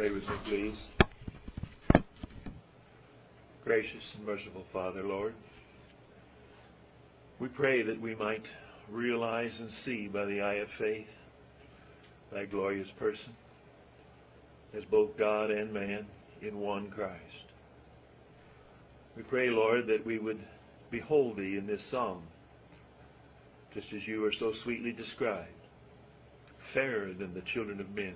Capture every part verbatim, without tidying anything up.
Pray with me, please. Gracious and merciful Father, Lord, we pray that we might realize and see by the eye of faith thy glorious person as both God and man in one Christ. We pray, Lord, that we would behold thee in this psalm, just as you are so sweetly described, fairer than the children of men.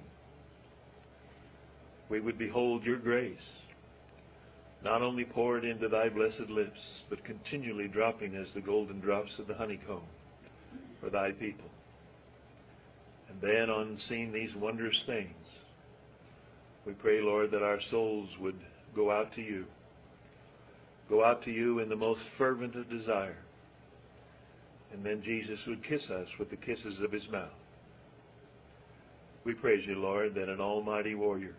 We would behold your grace, not only poured into thy blessed lips, but continually dropping as the golden drops of the honeycomb for thy people. And then, on seeing these wondrous things, we pray, Lord, that our souls would go out to you, go out to you in the most fervent of desire. And then Jesus would kiss us with the kisses of his mouth. We praise you, Lord, that an almighty warrior,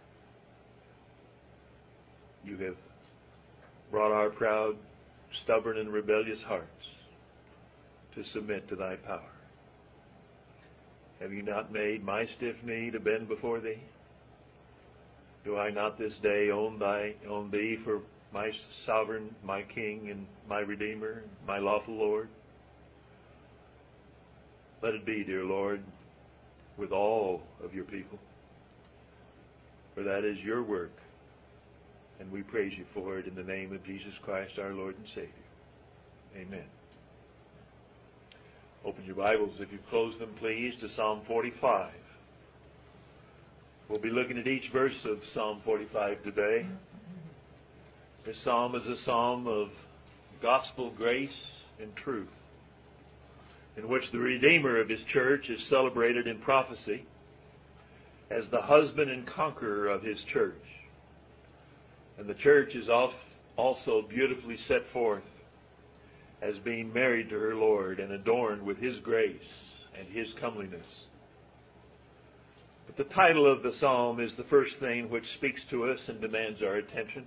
you have brought our proud, stubborn, and rebellious hearts to submit to thy power. Have you not made my stiff knee to bend before thee? Do I not this day own thy own thee for my sovereign, my king, and my redeemer, my lawful Lord? Let it be, dear Lord, with all of your people, for that is your work, and we praise you for it in the name of Jesus Christ, our Lord and Savior. Amen. Open your Bibles, if you close them, please, to Psalm forty-five. We'll be looking at each verse of Psalm forty-five today. This psalm is a psalm of gospel grace and truth, in which the Redeemer of his church is celebrated in prophecy as the husband and conqueror of his church. And the church is also beautifully set forth as being married to her Lord and adorned with his grace and his comeliness. But the title of the psalm is the first thing which speaks to us and demands our attention.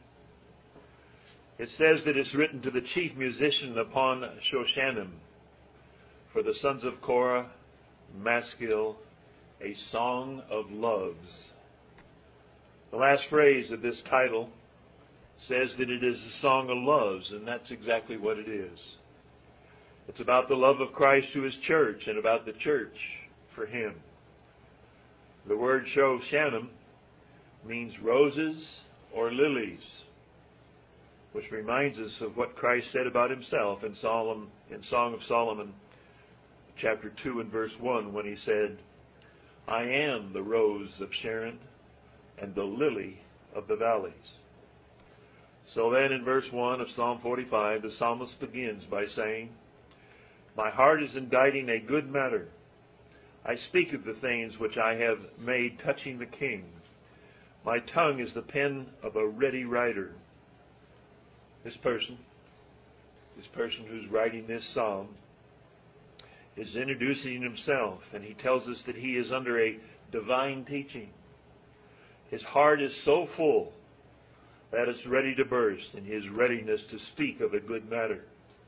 It says that it's written to the chief musician upon Shoshanim, for the sons of Korah, Maskil, a song of loves. The last phrase of this title says that it is a song of loves, and that's exactly what it is. It's about the love of Christ to his church and about the church for him. The word Shoshanim means roses or lilies, which reminds us of what Christ said about himself in Solomon, in Song of Solomon, chapter two and verse one, when he said, I am the rose of Sharon and the lily of the valleys. So then in verse one of Psalm forty-five, the psalmist begins by saying, my heart is inditing a good matter. I speak of the things which I have made touching the king. My tongue is the pen of a ready writer. This person, this person who's writing this psalm, is introducing himself, and he tells us that he is under a divine teaching. His heart is so full that it's ready to burst in his readiness to speak of a good matter.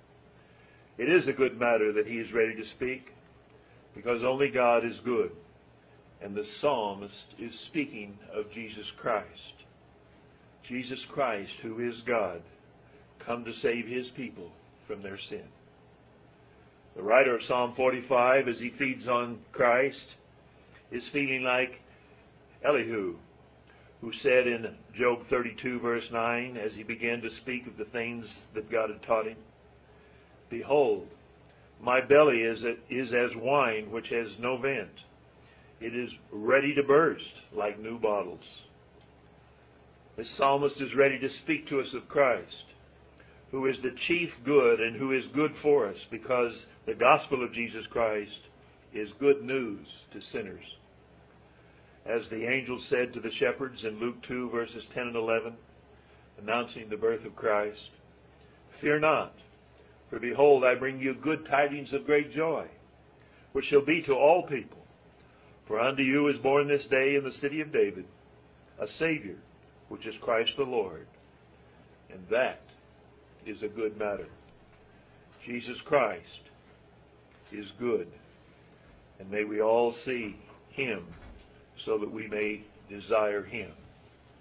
It is a good matter that he is ready to speak, because only God is good, and the psalmist is speaking of Jesus Christ. Jesus Christ, who is God, come to save his people from their sin. The writer of Psalm forty-five, as he feeds on Christ, is feeling like Elihu, who said in Job thirty-two, verse nine, as he began to speak of the things that God had taught him, behold, my belly is, is as wine which has no vent. It is ready to burst like new bottles. This psalmist is ready to speak to us of Christ, who is the chief good and who is good for us, because the gospel of Jesus Christ is good news to sinners. As the angel said to the shepherds in Luke two, verses ten and eleven, announcing the birth of Christ, fear not, for behold, I bring you good tidings of great joy, which shall be to all people. For unto you is born this day in the city of David a Savior, which is Christ the Lord. And that is a good matter. Jesus Christ is good. And may we all see him so that we may desire him.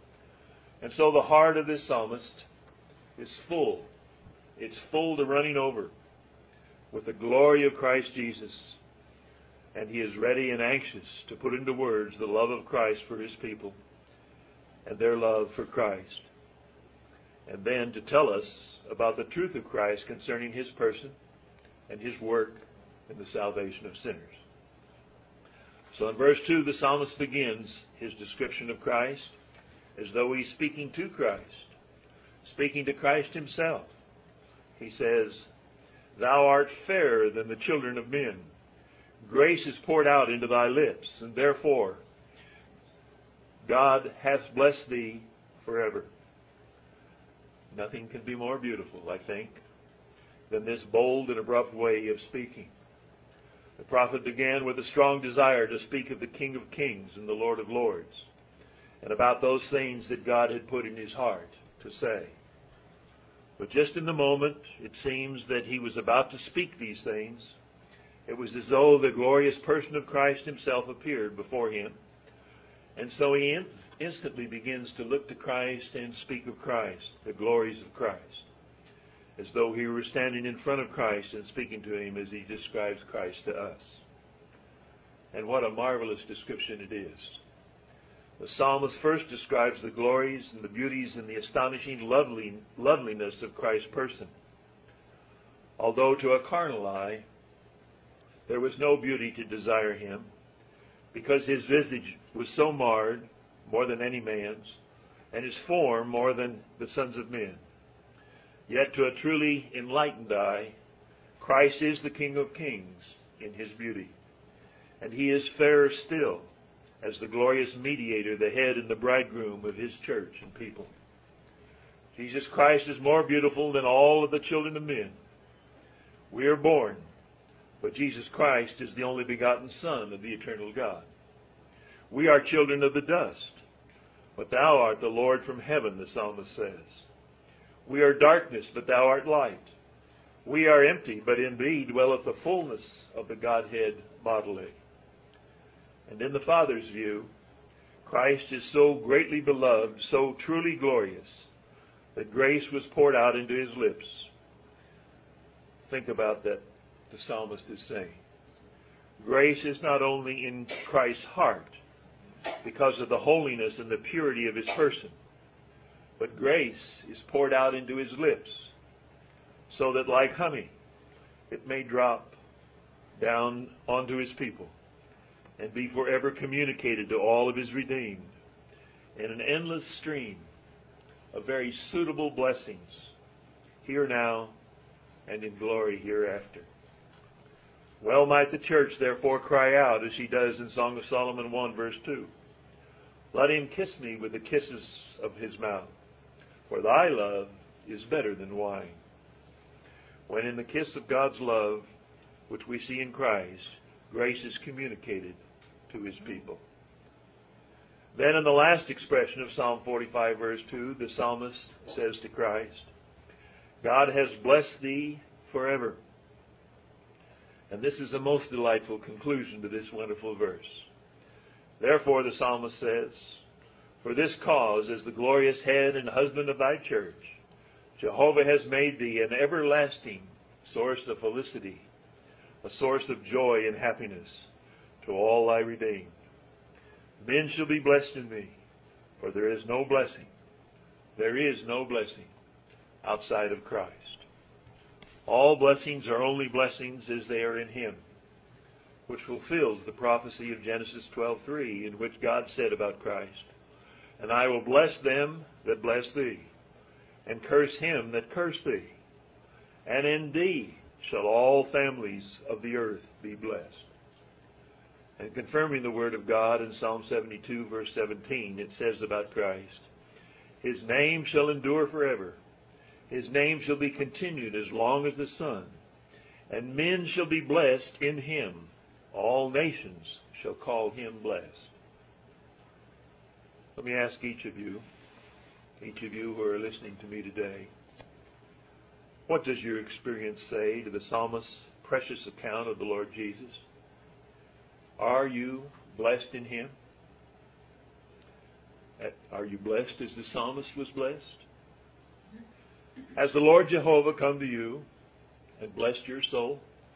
And so the heart of this psalmist is full. It's full to running over with the glory of Christ Jesus. And he is ready and anxious to put into words the love of Christ for his people and their love for Christ. And then to tell us about the truth of Christ concerning his person and his work in the salvation of sinners. So in verse two, the psalmist begins his description of Christ as though he's speaking to Christ, speaking to Christ himself. He says, "Thou art fairer than the children of men. Grace is poured out into thy lips, and therefore God hath blessed thee forever." Nothing can be more beautiful, I think, than this bold and abrupt way of speaking. The prophet began with a strong desire to speak of the King of Kings and the Lord of Lords, and about those things that God had put in his heart to say. But just in the moment, it seems that he was about to speak these things, it was as though the glorious person of Christ himself appeared before him. And so he in- instantly begins to look to Christ and speak of Christ, the glories of Christ, as though he were standing in front of Christ and speaking to him as he describes Christ to us. And what a marvelous description it is. The psalmist first describes the glories and the beauties and the astonishing lovely, loveliness of Christ's person. Although to a carnal eye, there was no beauty to desire him, because his visage was so marred, more than any man's, and his form more than the sons of men. Yet to a truly enlightened eye, Christ is the King of Kings in his beauty, and he is fairer still as the glorious mediator, the head and the bridegroom of his church and people. Jesus Christ is more beautiful than all of the children of men. We are born, but Jesus Christ is the only begotten Son of the eternal God. We are children of the dust, but thou art the Lord from heaven, the psalmist says. We are darkness, but thou art light. We are empty, but in thee dwelleth the fullness of the Godhead bodily. And in the Father's view, Christ is so greatly beloved, so truly glorious, that grace was poured out into his lips. Think about that, the psalmist is saying. Grace is not only in Christ's heart, because of the holiness and the purity of his person, but grace is poured out into his lips, so that like honey, it may drop down onto his people and be forever communicated to all of his redeemed in an endless stream of very suitable blessings, here now and in glory hereafter. Well might the church therefore cry out, as she does in Song of Solomon one, verse two, "Let him kiss me with the kisses of his mouth, for thy love is better than wine." When in the kiss of God's love, which we see in Christ, grace is communicated to his people. Then in the last expression of Psalm forty-five, verse two, the psalmist says to Christ, "God has blessed thee forever." And this is a most delightful conclusion to this wonderful verse. Therefore, the psalmist says, "For this cause, as the glorious head and husband of thy church, Jehovah has made thee an everlasting source of felicity, a source of joy and happiness to all thy redeemed. Men shall be blessed in thee, for there is no blessing, there is no blessing outside of Christ." All blessings are only blessings as they are in him, which fulfills the prophecy of Genesis twelve three, in which God said about Christ, "And I will bless them that bless thee, and curse him that curse thee. And in thee shall all families of the earth be blessed." And confirming the word of God in Psalm seventy-two, verse seventeen, it says about Christ, "His name shall endure forever. His name shall be continued as long as the sun. And men shall be blessed in him. All nations shall call him blessed." Let me ask each of you, each of you who are listening to me today, what does your experience say to the psalmist's precious account of the Lord Jesus? Are you blessed in him? Are you blessed as the psalmist was blessed? Has the Lord Jehovah come to you and blessed your soul?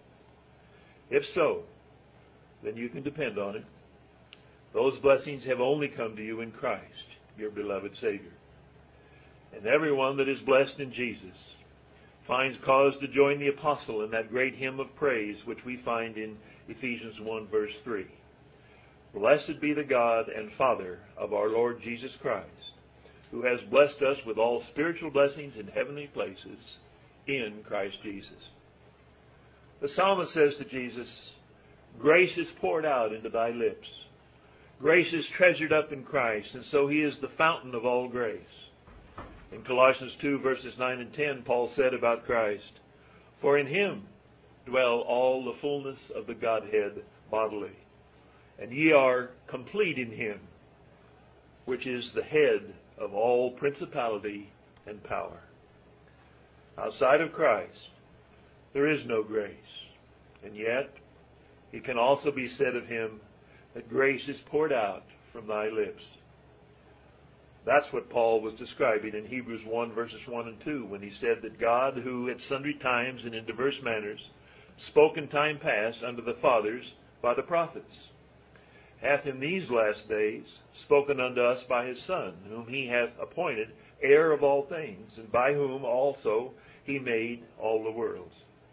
If so, then you can depend on it. Those blessings have only come to you in Christ, your beloved Savior. And everyone that is blessed in Jesus finds cause to join the apostle in that great hymn of praise which we find in Ephesians one verse three. Blessed be the God and Father of our Lord Jesus Christ, who has blessed us with all spiritual blessings in heavenly places in Christ Jesus. The psalmist says to Jesus, grace is poured out into thy lips. Grace is treasured up in Christ, and so he is the fountain of all grace. In Colossians two verses nine and ten, Paul said about Christ, for in him dwell all the fullness of the Godhead bodily. And ye are complete in him, which is the head of all principality and power. Outside of Christ, there is no grace. And yet, it can also be said of him that grace is poured out from thy lips. That's what Paul was describing in Hebrews one verses one and two when he said that God, who at sundry times and in diverse manners spoke in time past unto the fathers by the prophets, hath in these last days spoken unto us by his Son, whom he hath appointed heir of all things, and by whom also he made all the worlds.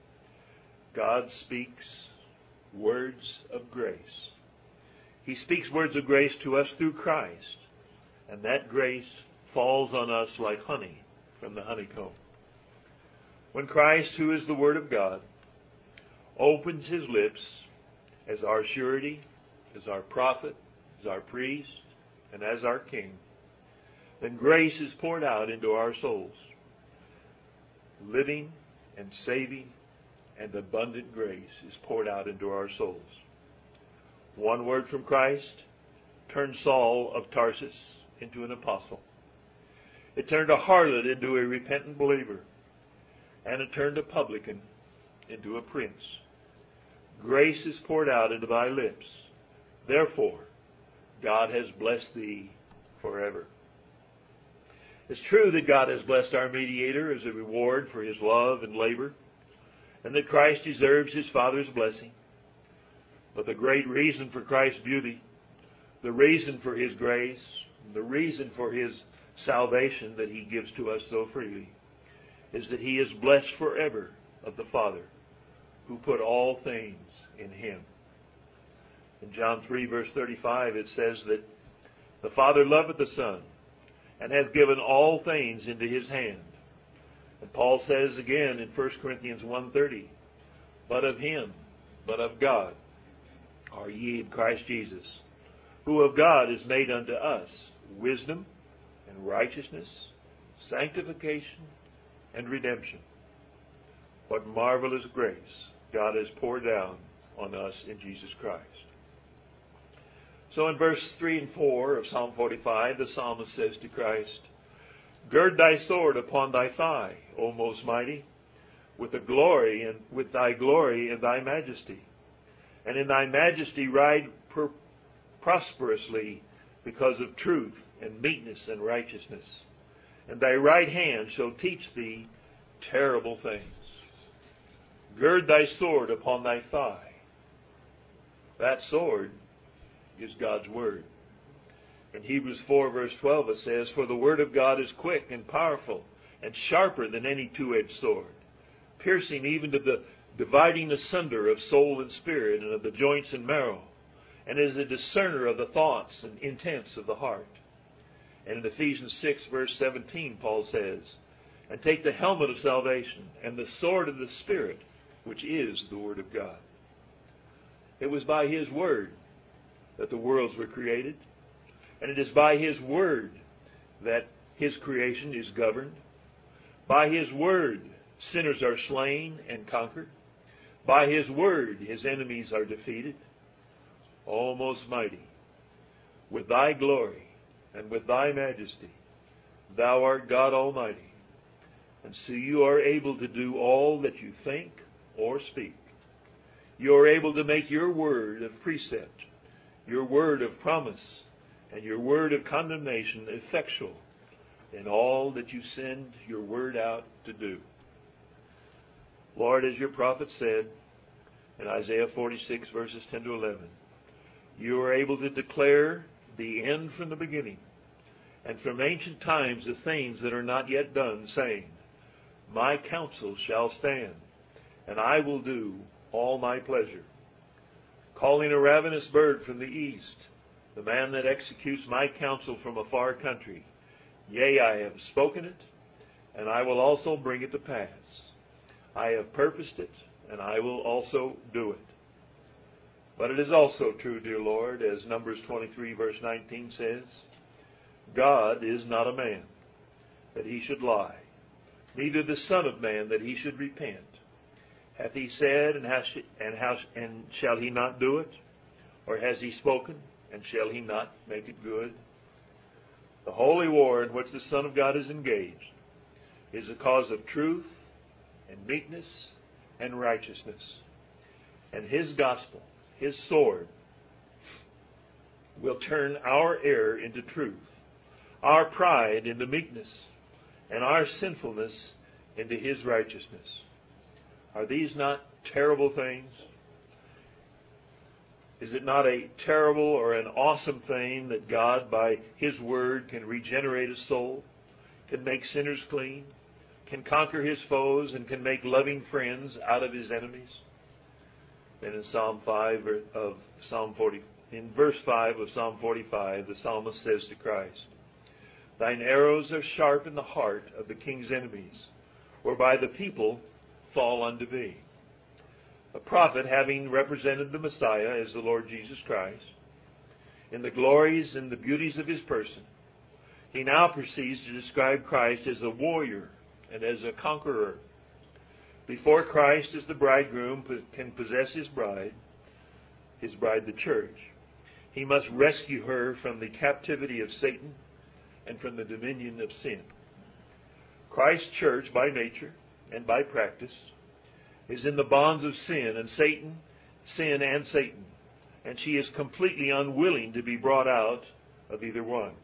God speaks words of grace. He speaks words of grace to us through Christ, and that grace falls on us like honey from the honeycomb. When Christ, who is the Word of God, opens his lips as our surety, as our prophet, as our priest, and as our king, then grace is poured out into our souls. Living and saving and abundant grace is poured out into our souls. One word from Christ turned Saul of Tarsus into an apostle. It turned a harlot into a repentant believer. And it turned a publican into a prince. Grace is poured out into thy lips. Therefore, God has blessed thee forever. It's true that God has blessed our mediator as a reward for his love and labor, and that Christ deserves his Father's blessing. But the great reason for Christ's beauty, the reason for his grace, the reason for his salvation that he gives to us so freely, is that he is blessed forever of the Father, who put all things in him. In John three verse thirty-five it says that the Father loveth the Son, and hath given all things into his hand. And Paul says again in First Corinthians one thirty, but of him, but of God, are ye in Christ Jesus, who of God is made unto us wisdom and righteousness, sanctification and redemption. What marvelous grace God has poured down on us in Jesus Christ. So in verse three and four of Psalm forty-five, the psalmist says to Christ, gird thy sword upon thy thigh, O most mighty, with the glory and with thy glory and thy majesty. And in thy majesty ride per- prosperously because of truth and meekness and righteousness. And thy right hand shall teach thee terrible things. Gird thy sword upon thy thigh. That sword is God's word. In Hebrews four verse twelve it says, for the word of God is quick and powerful and sharper than any two-edged sword, piercing even to the dividing asunder of soul and spirit and of the joints and marrow, and is a discerner of the thoughts and intents of the heart. And in Ephesians six verse seventeen Paul says, and take the helmet of salvation and the sword of the Spirit, which is the Word of God. It was by his word that the worlds were created, and it is by his word that his creation is governed. By his word, sinners are slain and conquered. By his word, his enemies are defeated. O most mighty, with thy glory and with thy majesty, thou art God Almighty, and so you are able to do all that you think or speak. You are able to make your word of precept, your word of promise, and your word of condemnation effectual in all that you send your word out to do. Lord, as your prophet said in Isaiah forty-six, verses ten to eleven, you are able to declare the end from the beginning, and from ancient times the things that are not yet done, saying, my counsel shall stand, and I will do all my pleasure. Calling a ravenous bird from the east, the man that executes my counsel from a far country. Yea, I have spoken it, and I will also bring it to pass. I have purposed it, and I will also do it. But it is also true, dear Lord, as Numbers twenty-three, verse nineteen says, God is not a man, that he should lie, neither the Son of Man, that he should repent. Hath he said, and, has, and, how, and shall he not do it? Or has he spoken, and shall he not make it good? The holy war in which the Son of God is engaged is a cause of truth and meekness and righteousness. And his gospel, his sword, will turn our error into truth, our pride into meekness, and our sinfulness into his righteousness. Are these not terrible things? Is it not a terrible or an awesome thing that God, by his word, can regenerate a soul, can make sinners clean, can conquer his foes, and can make loving friends out of his enemies? Then in Psalm five of Psalm forty, in verse five of Psalm forty-five, the psalmist says to Christ, thine arrows are sharp in the heart of the king's enemies, whereby the people fall unto thee. A prophet, having represented the Messiah as the Lord Jesus Christ, in the glories and the beauties of his person, he now proceeds to describe Christ as a warrior and as a conqueror. Before Christ, as the bridegroom can possess his bride, his bride the church, he must rescue her from the captivity of Satan and from the dominion of sin. Christ's church, by nature and by practice, is in the bonds of sin and Satan, sin and Satan, and she is completely unwilling to be brought out of either one.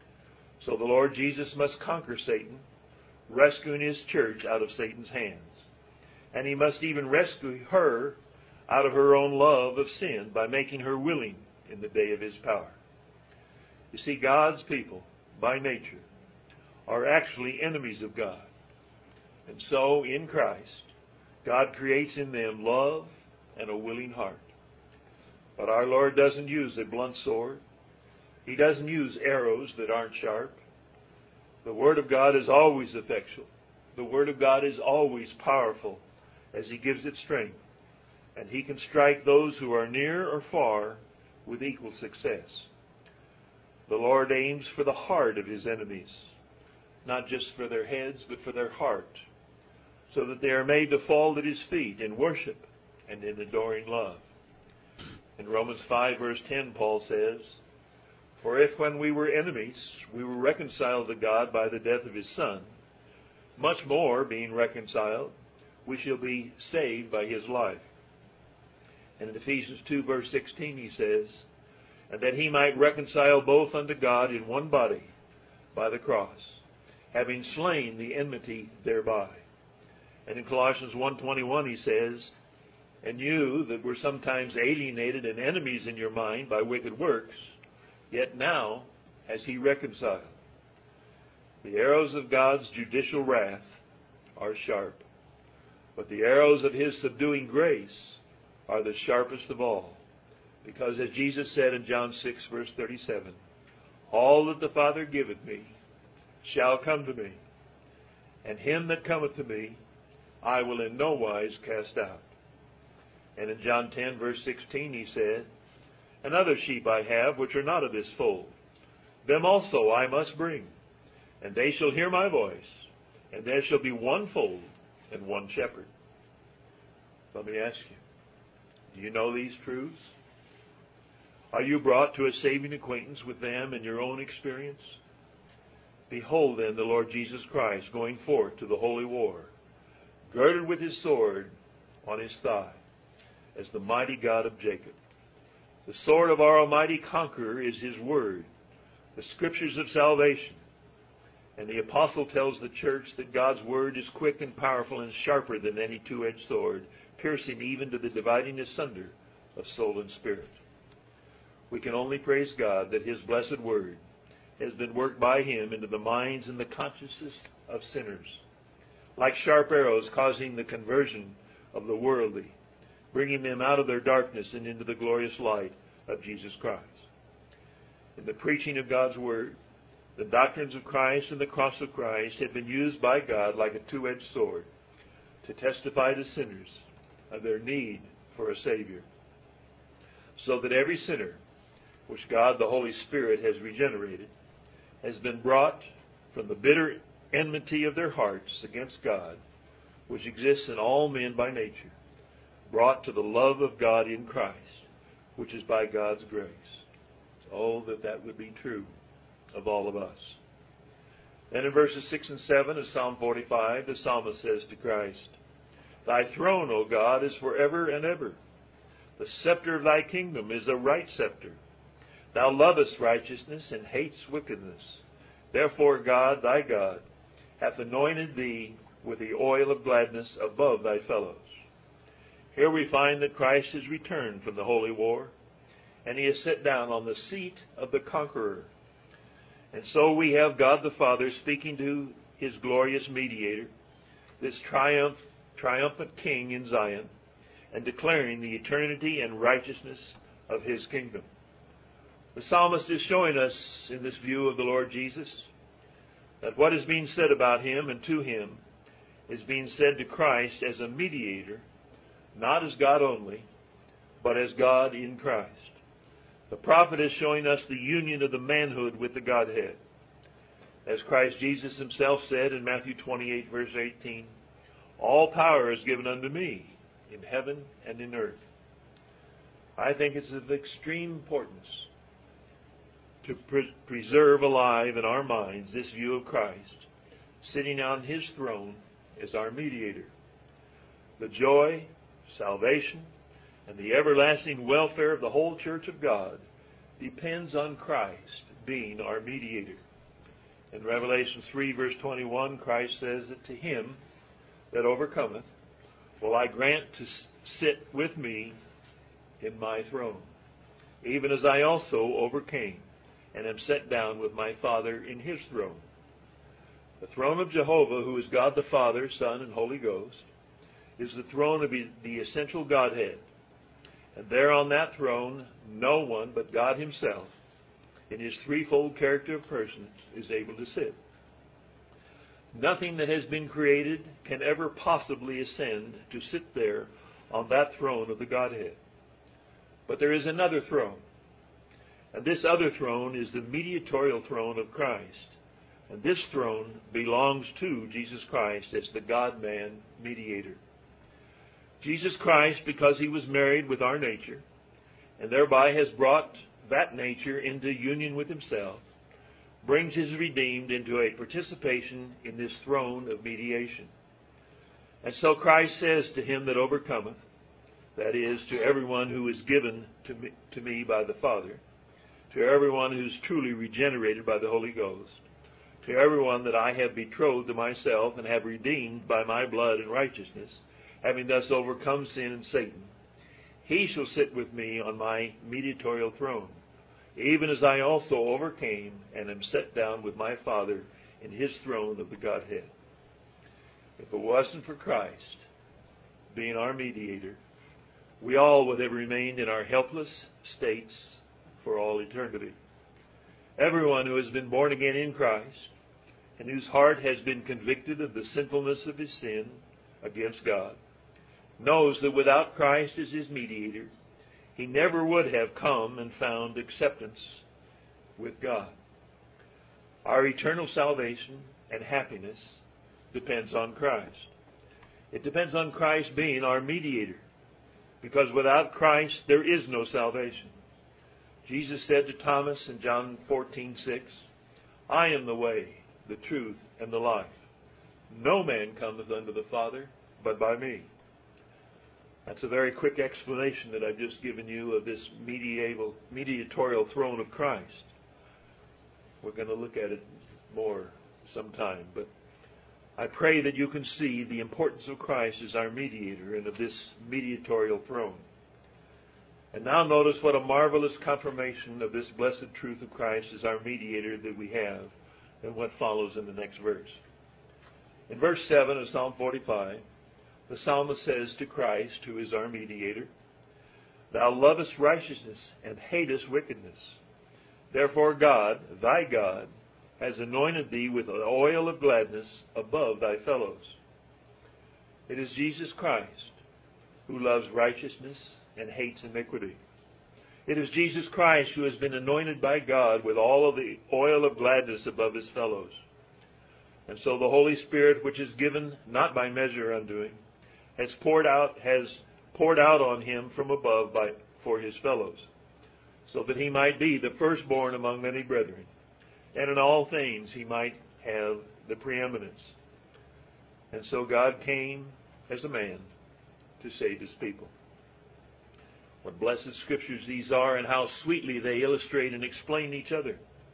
So the Lord Jesus must conquer Satan, rescuing his church out of Satan's hands. And he must even rescue her out of her own love of sin by making her willing in the day of his power. You see, God's people, by nature, are actually enemies of God. And so, in Christ, God creates in them love and a willing heart. But our Lord doesn't use a blunt sword. He doesn't use arrows that aren't sharp. The Word of God is always effectual. The Word of God is always powerful as he gives it strength. And he can strike those who are near or far with equal success. The Lord aims for the heart of his enemies, not just for their heads, but for their heart, so that they are made to fall at his feet in worship and in adoring love. In Romans five, verse ten, Paul says, for if when we were enemies, we were reconciled to God by the death of his Son, much more, being reconciled, we shall be saved by his life. And in Ephesians two, verse sixteen, he says, and that he might reconcile both unto God in one body by the cross, having slain the enmity thereby. And in Colossians one twenty-one, he says, and you that were sometimes alienated and enemies in your mind by wicked works, yet now has he reconciled. The arrows of God's judicial wrath are sharp, but the arrows of his subduing grace are the sharpest of all. Because as Jesus said in John six, verse thirty-seven, all that the Father giveth me shall come to me, and him that cometh to me I will in no wise cast out. And in John ten, verse sixteen, he said, and other sheep I have which are not of this fold, them also I must bring, and they shall hear my voice, and there shall be one fold and one shepherd. Let me ask you, do you know these truths? Are you brought to a saving acquaintance with them in your own experience? Behold then the Lord Jesus Christ going forth to the holy war, girded with his sword on his thigh, as the mighty God of Jacob. The sword of our almighty conqueror is his word, the scriptures of salvation. And the apostle tells the church that God's word is quick and powerful and sharper than any two-edged sword, piercing even to the dividing asunder of soul and spirit. We can only praise God that his blessed word has been worked by him into the minds and the consciences of sinners, like sharp arrows causing the conversion of the worldly, bringing them out of their darkness and into the glorious light of Jesus Christ. In the preaching of God's word, the doctrines of Christ and the cross of Christ have been used by God like a two-edged sword to testify to sinners of their need for a Savior, so that every sinner, which God the Holy Spirit has regenerated, has been brought from the bitter enmity of their hearts against God, which exists in all men by nature, brought to the love of God in Christ, which is by God's grace. Oh, that that would be true of all of us. Then in verses six and seven of Psalm forty-five, the psalmist says to Christ, Thy throne, O God, is forever and ever. The scepter of thy kingdom is a right scepter. Thou lovest righteousness and hatest wickedness. Therefore God, thy God, hath anointed thee with the oil of gladness above thy fellows. Here we find that Christ has returned from the holy war, and he has sat down on the seat of the conqueror. And so we have God the Father speaking to his glorious mediator, this triumph, triumphant king in Zion, and declaring the eternity and righteousness of his kingdom. The psalmist is showing us in this view of the Lord Jesus that what is being said about him and to him is being said to Christ as a mediator, not as God only, but as God in Christ. The prophet is showing us the union of the manhood with the Godhead. As Christ Jesus himself said in Matthew twenty-eight, verse eighteen, All power is given unto me in heaven and in earth. I think it's of extreme importance to pre- preserve alive in our minds this view of Christ, sitting on his throne as our mediator. The joy, salvation, and the everlasting welfare of the whole church of God depends on Christ being our mediator. In Revelation three, verse twenty-one, Christ says that to him that overcometh will I grant to sit with me in my throne, even as I also overcame and am set down with my Father in his throne. The throne of Jehovah, who is God the Father, Son, and Holy Ghost, is the throne of the essential Godhead. And there on that throne, no one but God himself, in his threefold character of persons, is able to sit. Nothing that has been created can ever possibly ascend to sit there on that throne of the Godhead. But there is another throne. And this other throne is the mediatorial throne of Christ. And this throne belongs to Jesus Christ as the God-man mediator. Jesus Christ, because he was married with our nature, and thereby has brought that nature into union with himself, brings his redeemed into a participation in this throne of mediation. And so Christ says to him that overcometh, that is, to everyone who is given to me, to me by the Father, to everyone who is truly regenerated by the Holy Ghost, to everyone that I have betrothed to myself and have redeemed by my blood and righteousness, having thus overcome sin and Satan, he shall sit with me on my mediatorial throne, even as I also overcame and am set down with my Father in his throne of the Godhead. If it wasn't for Christ being our mediator, we all would have remained in our helpless states for all eternity. Everyone who has been born again in Christ, and whose heart has been convicted of the sinfulness of his sin against God, knows that without Christ as his mediator, he never would have come and found acceptance with God. Our eternal salvation and happiness depends on Christ. It depends on Christ being our mediator, because without Christ there is no salvation. Jesus said to Thomas in John fourteen six, I am the way, the truth, and the life. No man cometh unto the Father but by me. That's a very quick explanation that I've just given you of this medieval, mediatorial throne of Christ. We're going to look at it more sometime, but I pray that you can see the importance of Christ as our mediator and of this mediatorial throne. And now notice what a marvelous confirmation of this blessed truth of Christ as our mediator that we have, and what follows in the next verse. In verse seven of Psalm forty-five, the psalmist says to Christ, who is our mediator, "Thou lovest righteousness and hatest wickedness. Therefore God, thy God, has anointed thee with the oil of gladness above thy fellows." It is Jesus Christ who loves righteousness and hates iniquity. It is Jesus Christ who has been anointed by God with all of the oil of gladness above his fellows. And so the Holy Spirit, which is given not by measure unto him, has poured out, has poured out on him from above by, for his fellows, so that he might be the firstborn among many brethren, and in all things he might have the preeminence. And so God came as a man to save his people. What blessed scriptures these are, and how sweetly they illustrate and explain each other.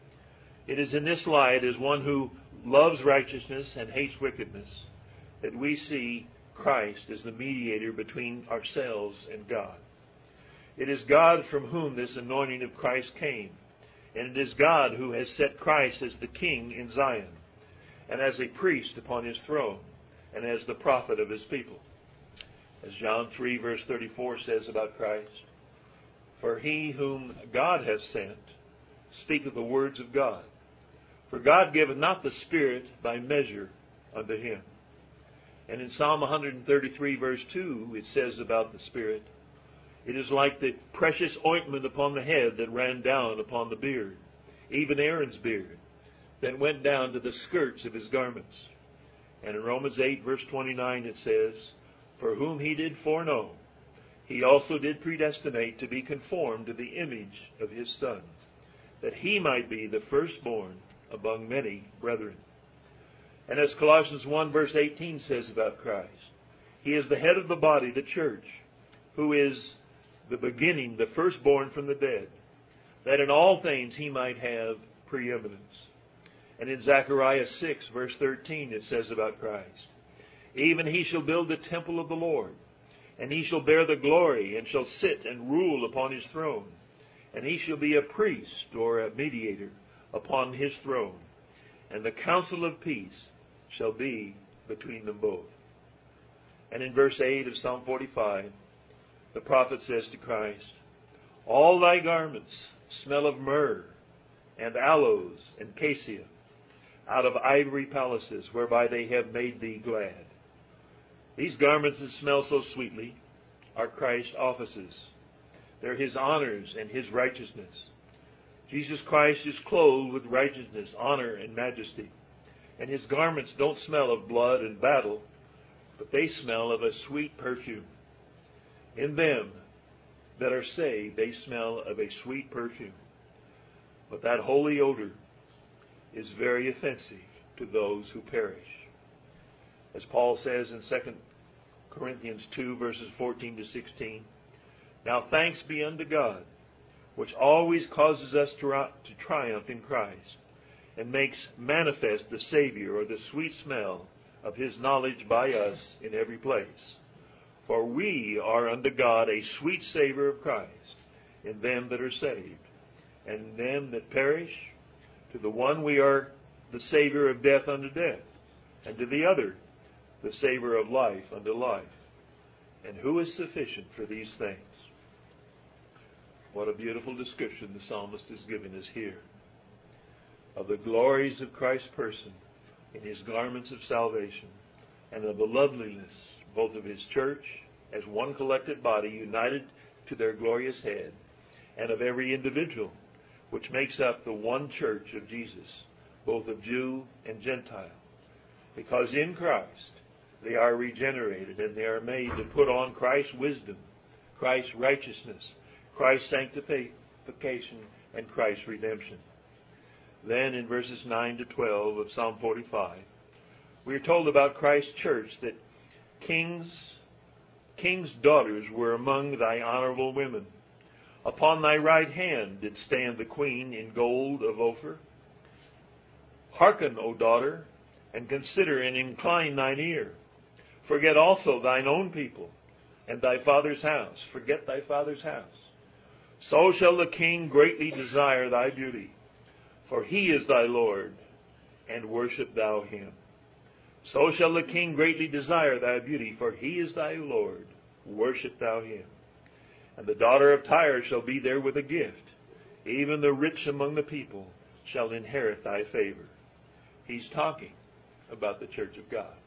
It is in this light, as one who loves righteousness and hates wickedness, that we see Christ as the mediator between ourselves and God. It is God from whom this anointing of Christ came, and it is God who has set Christ as the King in Zion, and as a priest upon his throne, and as the prophet of his people. As John three verse thirty-four says about Christ, "For he whom God hath sent speaketh the words of God. For God giveth not the Spirit by measure unto him." And in Psalm one thirty-three verse two, it says about the Spirit, "It is like the precious ointment upon the head that ran down upon the beard, even Aaron's beard, that went down to the skirts of his garments." And in Romans eight verse twenty-nine it says, "For whom he did foreknow, he also did predestinate to be conformed to the image of his Son, that he might be the firstborn among many brethren." And as Colossians one verse eighteen says about Christ, he is the head of the body, the church, who is the beginning, the firstborn from the dead, that in all things he might have preeminence. And in Zechariah six verse thirteen it says about Christ, "Even he shall build the temple of the Lord, and he shall bear the glory, and shall sit and rule upon his throne. And he shall be a priest," or a mediator, "upon his throne. And the counsel of peace shall be between them both." And in verse eight of Psalm forty-five, the prophet says to Christ, "All thy garments smell of myrrh, and aloes, and cassia, out of ivory palaces, whereby they have made thee glad." These garments that smell so sweetly are Christ's offices. They're his honors and his righteousness. Jesus Christ is clothed with righteousness, honor, and majesty. And his garments don't smell of blood and battle, but they smell of a sweet perfume. In them that are saved, they smell of a sweet perfume. But that holy odor is very offensive to those who perish. As Paul says in Second Corinthians two, verses fourteen to sixteen, "Now thanks be unto God, which always causes us to, to triumph in Christ, and makes manifest the Savior, or the sweet smell of his knowledge by us in every place. For we are unto God a sweet savor of Christ in them that are saved, and in them that perish. To the one we are the savor of death unto death, and to the other the savor of life unto life. And who is sufficient for these things?" What a beautiful description the psalmist is giving us here of the glories of Christ's person in his garments of salvation, and of the loveliness both of his church as one collected body united to their glorious head, and of every individual which makes up the one church of Jesus, both of Jew and Gentile. Because in Christ they are regenerated, and they are made to put on Christ's wisdom, Christ's righteousness, Christ's sanctification, and Christ's redemption. Then in verses nine to twelve of Psalm forty-five, we are told about Christ's church that kings, kings' daughters were among thy honorable women. Upon thy right hand did stand the queen in gold of Ophir, Hearken, O daughter, and consider and incline thine ear. Forget also thine own people and thy father's house. Forget thy father's house. So shall the king greatly desire thy beauty, for he is thy Lord, and worship thou him. So shall the king greatly desire thy beauty, for he is thy Lord, worship thou him. And the daughter of Tyre shall be there with a gift. Even the rich among the people shall inherit thy favor. He's talking about the church of God.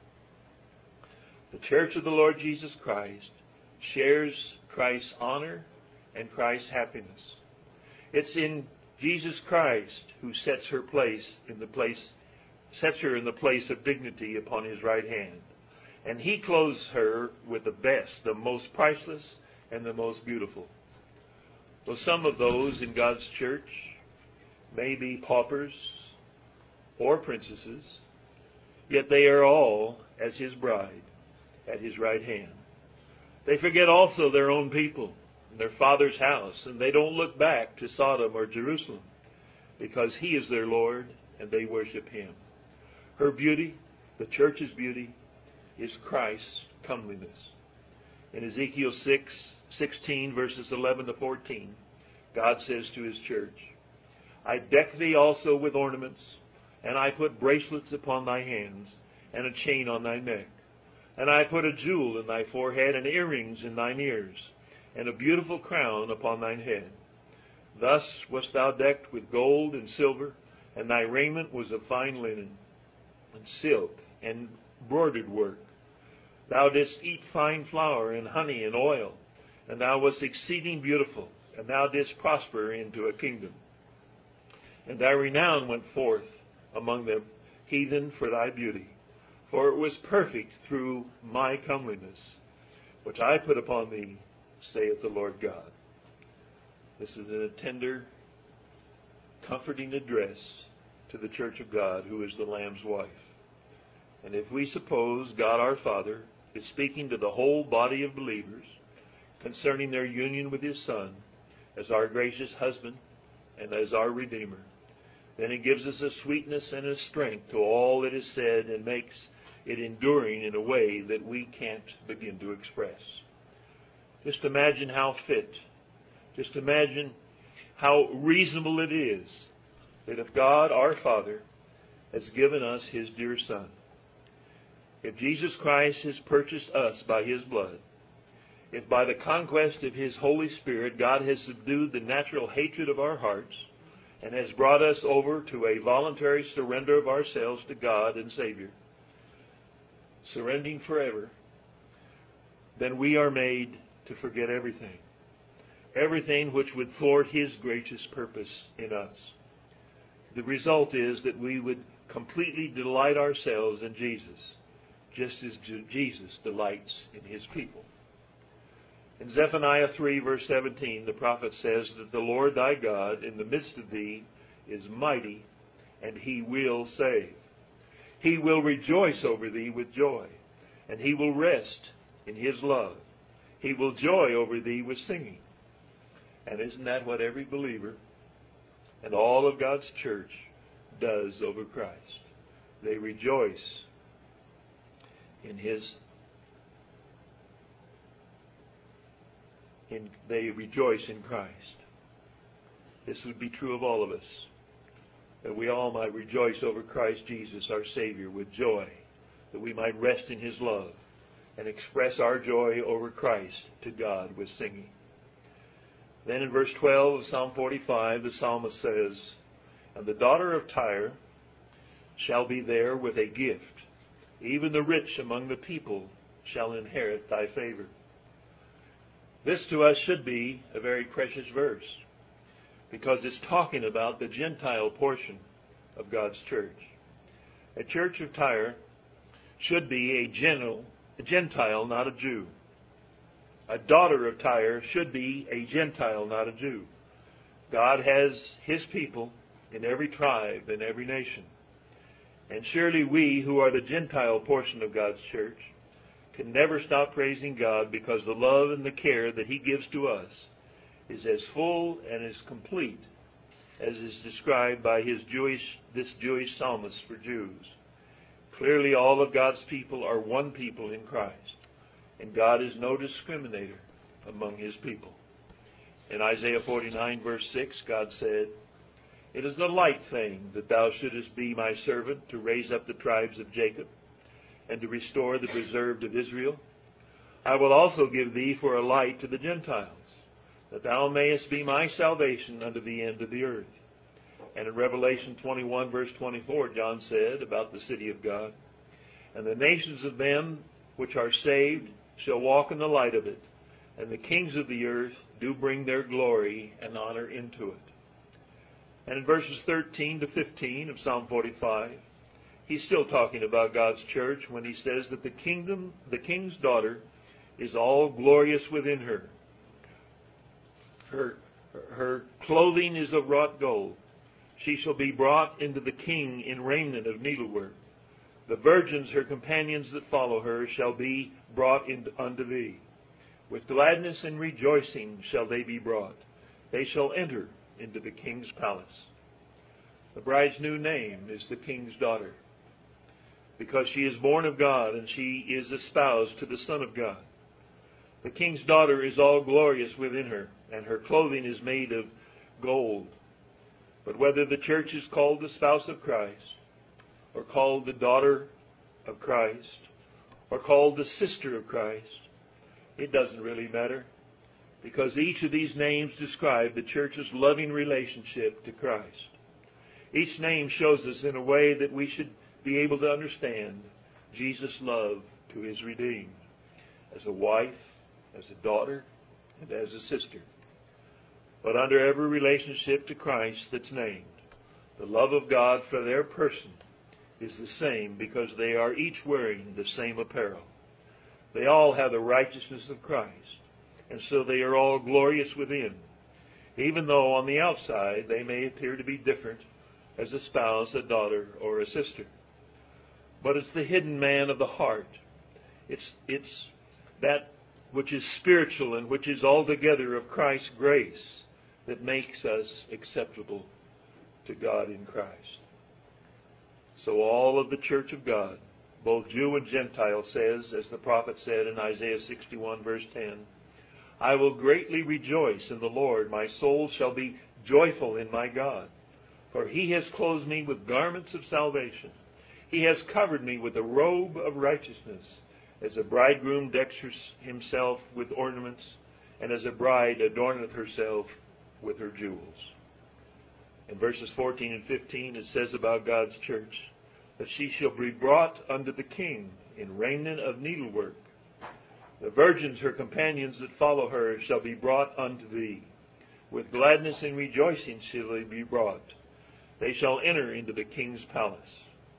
The church of the Lord Jesus Christ shares Christ's honor and Christ's happiness. It's in Jesus Christ who sets her place in the place, sets her in the place of dignity upon his right hand. And he clothes her with the best, the most priceless, and the most beautiful. Though some of those in God's church may be paupers or princesses, yet they are all as his bride at his right hand. They forget also their own people and their father's house, and they don't look back to Sodom or Jerusalem, because he is their Lord and they worship him. Her beauty, the church's beauty, is Christ's comeliness. In Ezekiel six, sixteen, verses eleven to fourteen, God says to his church, I deck thee also with ornaments, and I put bracelets upon thy hands, and a chain on thy neck. And I put a jewel in thy forehead, and earrings in thine ears, and a beautiful crown upon thine head. Thus wast thou decked with gold and silver, and thy raiment was of fine linen, and silk, and broidered work. Thou didst eat fine flour, and honey, and oil, and thou wast exceeding beautiful, and thou didst prosper into a kingdom. And thy renown went forth among the heathen for thy beauty, for it was perfect through my comeliness, which I put upon thee, saith the Lord God. This is a tender, comforting address to the church of God, who is the Lamb's wife. And if we suppose God our Father is speaking to the whole body of believers concerning their union with his Son as our gracious husband and as our Redeemer, then it gives us a sweetness and a strength to all that is said, and makes it enduring in a way that we can't begin to express. Just imagine how fit, just imagine how reasonable it is that if God our Father has given us his dear Son, if Jesus Christ has purchased us by his blood, if by the conquest of his Holy Spirit God has subdued the natural hatred of our hearts and has brought us over to a voluntary surrender of ourselves to God and Savior, surrendering forever, then we are made to forget everything. Everything which would thwart his gracious purpose in us. The result is that we would completely delight ourselves in Jesus, just as Jesus delights in his people. In Zephaniah three, verse seventeen, the prophet says that the Lord thy God in the midst of thee is mighty, and he will save. He will rejoice over thee with joy, and he will rest in his love. He will joy over thee with singing. And isn't that what every believer and all of God's church does over Christ? They rejoice in his in they rejoice in Christ. This would be true of all of us, that we all might rejoice over Christ Jesus, our Savior, with joy, that we might rest in his love and express our joy over Christ to God with singing. Then in verse twelve of Psalm forty-five, the psalmist says, And the daughter of Tyre shall be there with a gift. Even the rich among the people shall inherit thy favor. This to us should be a very precious verse, because it's talking about the Gentile portion of God's church. A church of Tyre should be a, gentle, a Gentile, not a Jew. A daughter of Tyre should be a Gentile, not a Jew. God has his people in every tribe and every nation. And surely we, who are the Gentile portion of God's church, can never stop praising God, because the love and the care that he gives to us is as full and as complete as is described by his Jewish, this Jewish psalmist for Jews. Clearly, all of God's people are one people in Christ, and God is no discriminator among his people. In Isaiah forty-nine, verse six, God said, "It is a light thing that thou shouldest be my servant to raise up the tribes of Jacob and to restore the preserved of Israel. I will also give thee for a light to the Gentiles, that thou mayest be my salvation unto the end of the earth." And in Revelation twenty-one, verse twenty-four, John said about the city of God, "And the nations of them which are saved shall walk in the light of it, and the kings of the earth do bring their glory and honor into it." And in verses thirteen to fifteen of Psalm forty-five, he's still talking about God's church when he says that the kingdom, the king's daughter, is all glorious within her. Her, her clothing is of wrought gold. She shall be brought into the king in raiment of needlework. The virgins, her companions that follow her, shall be brought in, unto thee. With gladness and rejoicing shall they be brought. They shall enter into the king's palace. The bride's new name is the king's daughter, because she is born of God and she is espoused to the Son of God. The king's daughter is all glorious within her, and her clothing is made of gold. But whether the church is called the spouse of Christ, or called the daughter of Christ, or called the sister of Christ, it doesn't really matter, because each of these names describe the church's loving relationship to Christ. Each name shows us in a way that we should be able to understand Jesus' love to his redeemed, as a wife, as a daughter, and as a sister. But under every relationship to Christ that's named, the love of God for their person is the same, because they are each wearing the same apparel. They all have the righteousness of Christ, and so they are all glorious within, even though on the outside they may appear to be different as a spouse, a daughter, or a sister. But it's the hidden man of the heart. It's, it's that which is spiritual and which is altogether of Christ's grace that makes us acceptable to God in Christ. So all of the church of God, both Jew and Gentile, says, as the prophet said in Isaiah sixty-one, verse ten, "I will greatly rejoice in the Lord. My soul shall be joyful in my God. For he has clothed me with garments of salvation. He has covered me with a robe of righteousness, as a bridegroom decks himself with ornaments, and as a bride adorneth herself with her jewels." In verses fourteen and fifteen, it says about God's church that she shall be brought unto the king in raiment of needlework. The virgins, her companions that follow her, shall be brought unto thee. With gladness and rejoicing shall they be brought. They shall enter into the king's palace.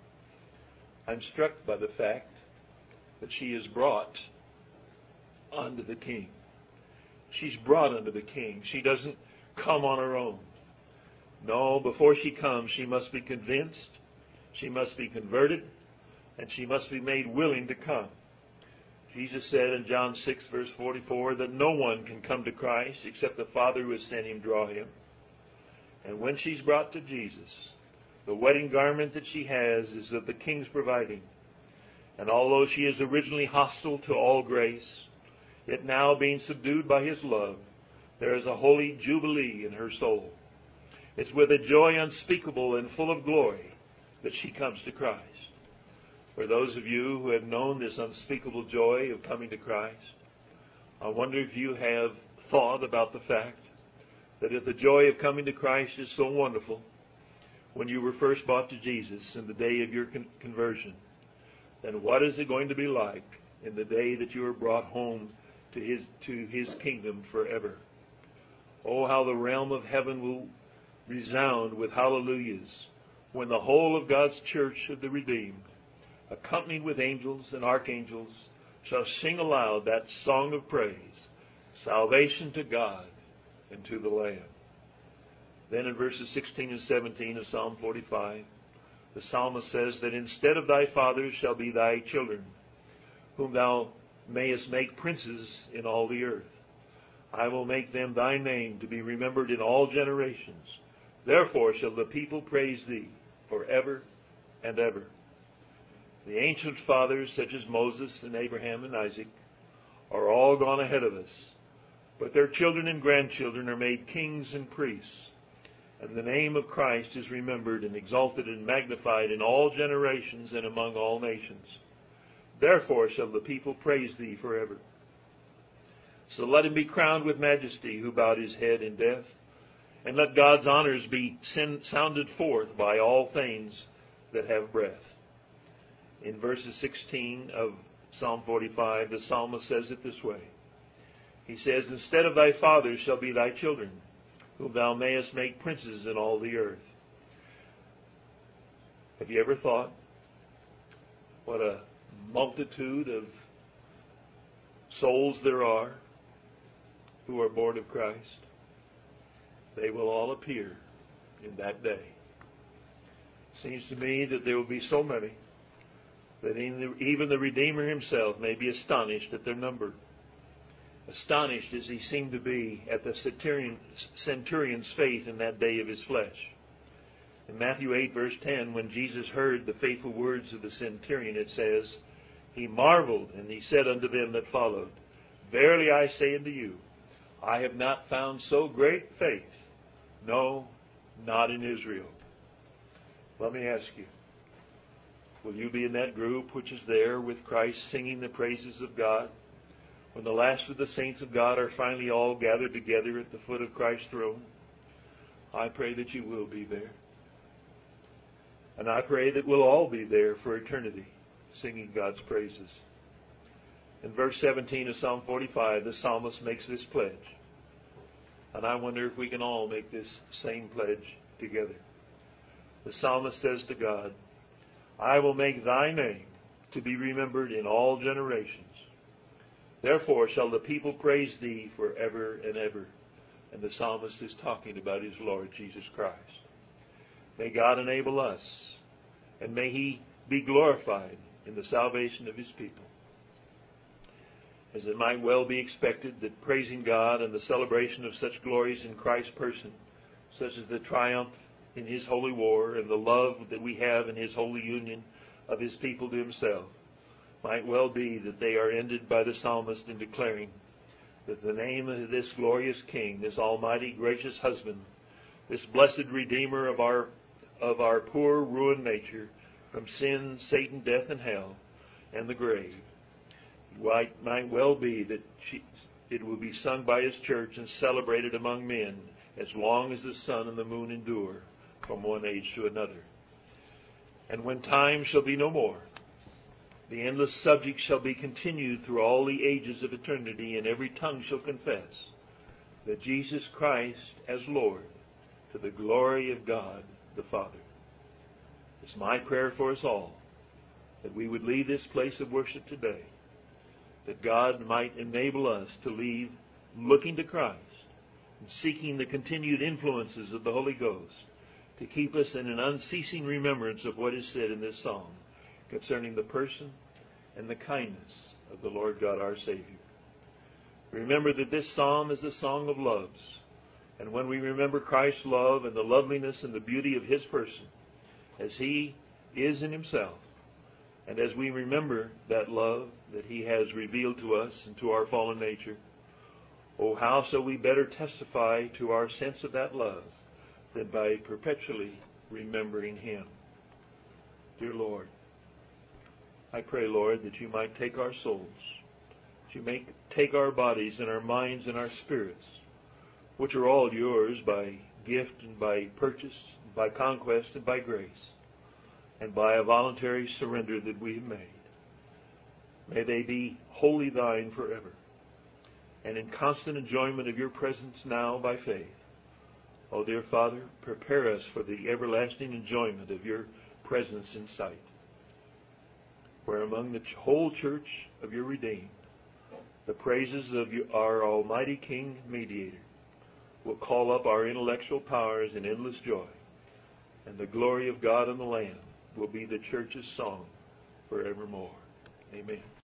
I'm struck by the fact that she is brought unto the king. She's brought unto the king. She doesn't come on her own. No, before she comes, she must be convinced, she must be converted, and she must be made willing to come. Jesus said in John six, verse forty-four, that no one can come to Christ except the Father who has sent him draw him. And when she's brought to Jesus, the wedding garment that she has is of the king's providing. And although she is originally hostile to all grace, yet now being subdued by his love, there is a holy jubilee in her soul. It's with a joy unspeakable and full of glory that she comes to Christ. For those of you who have known this unspeakable joy of coming to Christ, I wonder if you have thought about the fact that if the joy of coming to Christ is so wonderful when you were first brought to Jesus in the day of your con- conversion, then what is it going to be like in the day that you are brought home to his, to his kingdom forever? Oh, how the realm of heaven will resound with hallelujahs when the whole of God's church of the redeemed, accompanied with angels and archangels, shall sing aloud that song of praise, salvation to God and to the Lamb. Then in verses sixteen and seventeen of Psalm forty-five, the psalmist says that instead of thy fathers shall be thy children, whom thou mayest make princes in all the earth. I will make them thy name to be remembered in all generations. Therefore shall the people praise thee forever and ever. The ancient fathers, such as Moses and Abraham and Isaac, are all gone ahead of us, but their children and grandchildren are made kings and priests, and the name of Christ is remembered and exalted and magnified in all generations and among all nations. Therefore shall the people praise thee forever. So let him be crowned with majesty who bowed his head in death, and let God's honors be sounded forth by all things that have breath. In verses sixteen of Psalm forty-five, the psalmist says it this way. He says, instead of thy fathers shall be thy children, whom thou mayest make princes in all the earth. Have you ever thought what a multitude of souls there are who are born of Christ? They will all appear in that day. Seems to me that there will be so many that even the Redeemer himself may be astonished at their number. Astonished as he seemed to be at the centurion, centurion's faith in that day of his flesh. In Matthew eight verse ten, when Jesus heard the faithful words of the centurion, it says, he marveled, and he said unto them that followed, verily I say unto you, I have not found so great faith, no, not in Israel. Let me ask you, will you be in that group which is there with Christ singing the praises of God? When the last of the saints of God are finally all gathered together at the foot of Christ's throne, I pray that you will be there. And I pray that we'll all be there for eternity, singing God's praises. In verse seventeen of Psalm forty-five, the psalmist makes this pledge. And I wonder if we can all make this same pledge together. The psalmist says to God, I will make thy name to be remembered in all generations. Therefore shall the people praise thee forever and ever. And the psalmist is talking about his Lord Jesus Christ. May God enable us, and may he be glorified in the salvation of his people. As it might well be expected that praising God and the celebration of such glories in Christ's person, such as the triumph in his holy war and the love that we have in his holy union of his people to himself, might well be that they are ended by the psalmist in declaring that the name of this glorious King, this almighty gracious husband, this blessed Redeemer of our of our poor ruined nature from sin, Satan, death, and hell, and the grave, might, might well be that she, it will be sung by his church and celebrated among men as long as the sun and the moon endure from one age to another. And when time shall be no more, the endless subject shall be continued through all the ages of eternity, and every tongue shall confess that Jesus Christ as Lord, to the glory of God the Father. It's my prayer for us all that we would leave this place of worship today, that God might enable us to leave looking to Christ and seeking the continued influences of the Holy Ghost to keep us in an unceasing remembrance of what is said in this song concerning the person and the kindness of the Lord God our Savior. Remember that this psalm is a song of loves. And when we remember Christ's love and the loveliness and the beauty of his person, as he is in himself, and as we remember that love that he has revealed to us and to our fallen nature, oh, how shall we better testify to our sense of that love than by perpetually remembering him? Dear Lord, I pray, Lord, that you might take our souls, that you may take our bodies and our minds and our spirits, which are all yours by gift and by purchase, by conquest and by grace, and by a voluntary surrender that we have made. May they be wholly thine forever, and in constant enjoyment of your presence now by faith. Oh, dear Father, prepare us for the everlasting enjoyment of your presence in sight, where among the whole church of your redeemed, the praises of our almighty King and Mediator will call up our intellectual powers in endless joy, and the glory of God and the Lamb will be the church's song forevermore. Amen.